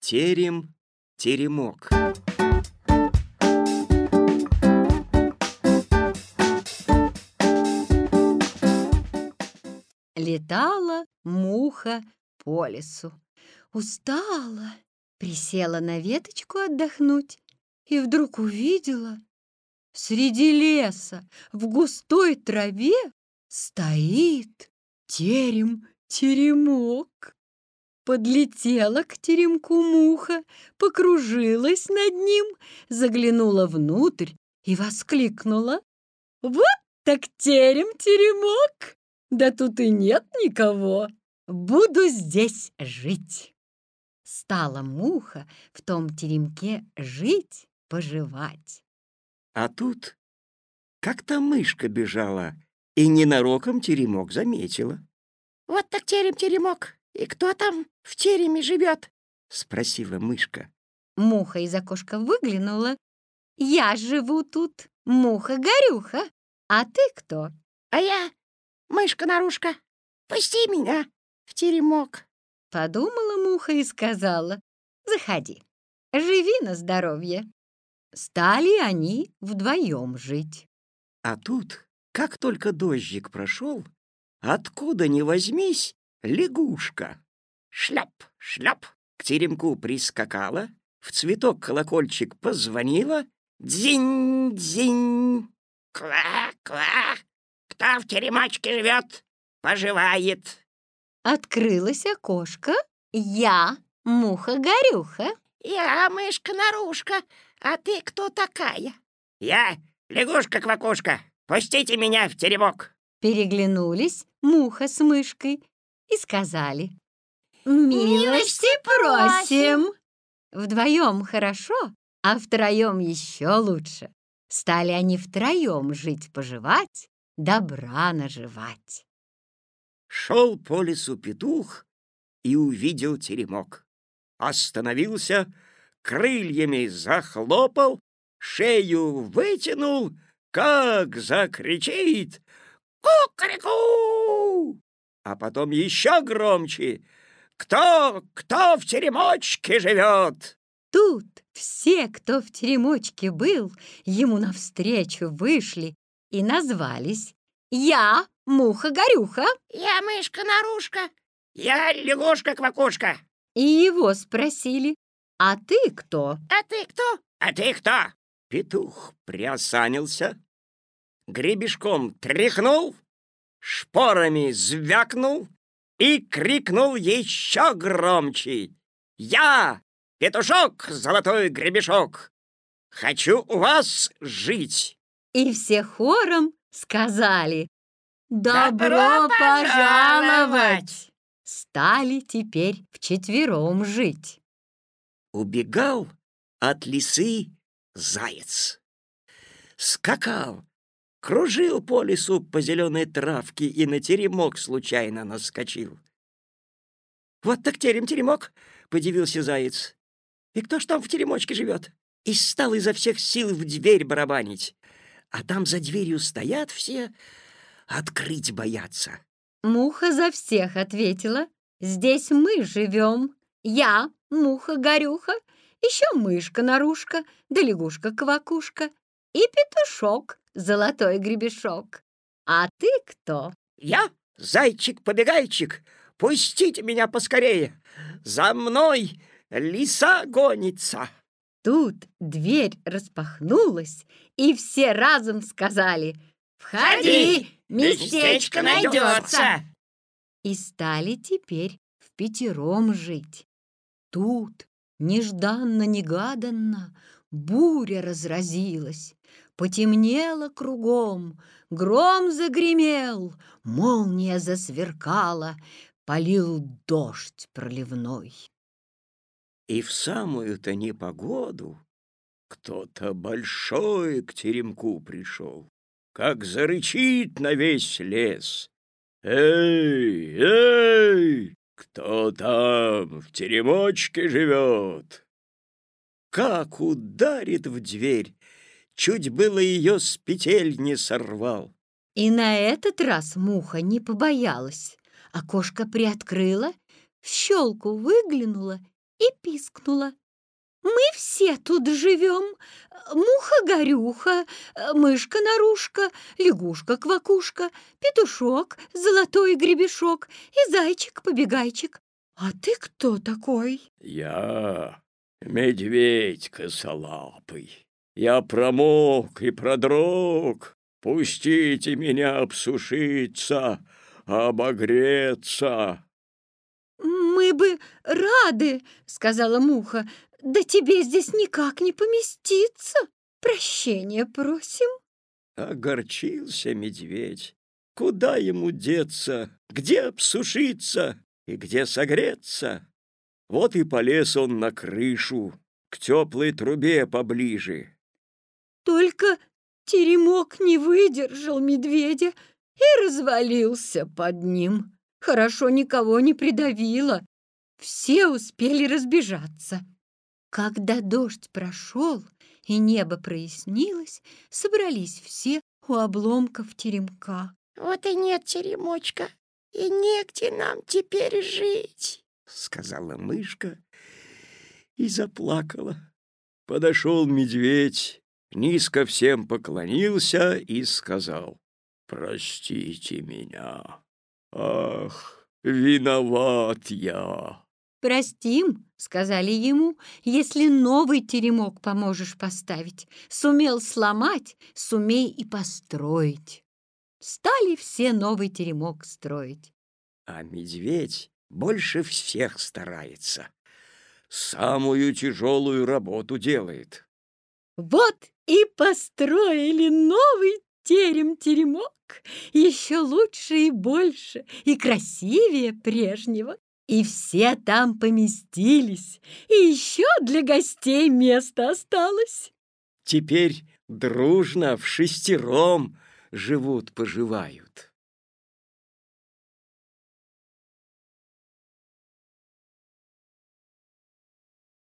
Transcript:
Терем-теремок. Летала муха по лесу. Устала, присела на веточку отдохнуть и вдруг увидела, среди леса в густой траве стоит терем-теремок. Подлетела к теремку муха, покружилась над ним, заглянула внутрь и воскликнула: «Вот так терем-теремок! Да тут и нет никого! Буду здесь жить!» Стала муха в том теремке жить-поживать. А тут как-то мышка бежала и ненароком теремок заметила. «Вот так терем-теремок! И кто там в тереме живет?» — спросила мышка. Муха из окошка выглянула. «Я живу тут, муха-горюха. А ты кто?» «А я мышка-нарушка. Пусти меня в теремок!» Подумала муха и сказала: «Заходи, живи на здоровье». Стали они вдвоем жить. А тут, как только дождик прошел, откуда ни возьмись, лягушка. Шляп-шляп к теремку прискакала, в цветок-колокольчик позвонила. Дзинь-дзинь. «Ква-ква! Кто в теремочке живет, поживает!» Открылось окошко. Я муха-горюха. «Я мышка-нарушка. А ты кто такая?» Я лягушка-квакушка. Пустите меня в теремок. Переглянулись муха с мышкой и сказали: «Милости просим!» Вдвоем хорошо, а втроем еще лучше. Стали они втроем жить-поживать, добра наживать. Шел по лесу петух и увидел теремок. Остановился, крыльями захлопал, шею вытянул, как закричит: «Ку-ку-ку!» А потом еще громче: «Кто в теремочке живет?» Тут все, кто в теремочке был, ему навстречу вышли и назвались: «Я муха-горюха». «Я мышка-нарушка». «Я лягушка-квакушка». И его спросили: «А ты кто?» «А ты кто?» «А ты кто?» Петух приосанился, гребешком тряхнул, шпорами звякнул и крикнул еще громче: «Я, петушок, золотой гребешок, хочу у вас жить!» И все хором сказали: «Добро пожаловать!» Стали теперь вчетвером жить. Убегал от лисы заяц. Скакал, кружил по лесу по зеленой травке и на теремок случайно наскочил. «Вот так терем-теремок!» — подивился заяц. «И кто ж там в теремочке живет?» И стал изо всех сил в дверь барабанить. А там за дверью стоят все, открыть боятся. Муха за всех ответила: «Здесь мы живем. Я муха-горюха, еще мышка-нарушка, да лягушка-квакушка и петушок, золотой гребешок. А ты кто?» «Я зайчик-побегайчик, пустите меня поскорее! За мной лиса гонится!» Тут дверь распахнулась, и все разом сказали: «Входи, местечко найдется!» И стали теперь впятером жить. Тут нежданно-негаданно буря разразилась, потемнело кругом, гром загремел, молния засверкала, полил дождь проливной. И в самую-то непогоду кто-то большой к теремку пришел, как зарычит на весь лес: «Эй, эй, кто там в теремочке живет?» Как ударит в дверь, чуть было ее с петель не сорвал. И на этот раз муха не побоялась. Окошко приоткрыла, в щелку выглянула и пискнула. «Мы все тут живем. Муха-горюха, мышка-нарушка, лягушка-квакушка, петушок, золотой гребешок и зайчик-побегайчик. А ты кто такой?» Я медведь косолапый. Я промок и продрог. Пустите меня обсушиться, обогреться. «Мы бы рады, — сказала муха, — да тебе здесь никак не поместиться. Прощения просим». Огорчился медведь. Куда ему деться, где обсушиться и где согреться? Вот и полез он на крышу, к теплой трубе поближе. Только теремок не выдержал медведя и развалился под ним. Хорошо никого не придавило. Все успели разбежаться. Когда дождь прошел и небо прояснилось, собрались все у обломков теремка. Вот и нет теремочка, и негде нам теперь жить, — сказала мышка и заплакала. Подошел медведь, низко всем поклонился и сказал: «Простите меня. Ах, виноват я». «Простим, — сказали ему, — если новый теремок поможешь поставить. Сумел сломать, сумей и построить». Стали все новый теремок строить. А медведь больше всех старается. Самую тяжелую работу делает. Вот и построили новый терем-теремок, еще лучше и больше, и красивее прежнего. И все там поместились, и еще для гостей место осталось. Теперь дружно в шестером живут-поживают.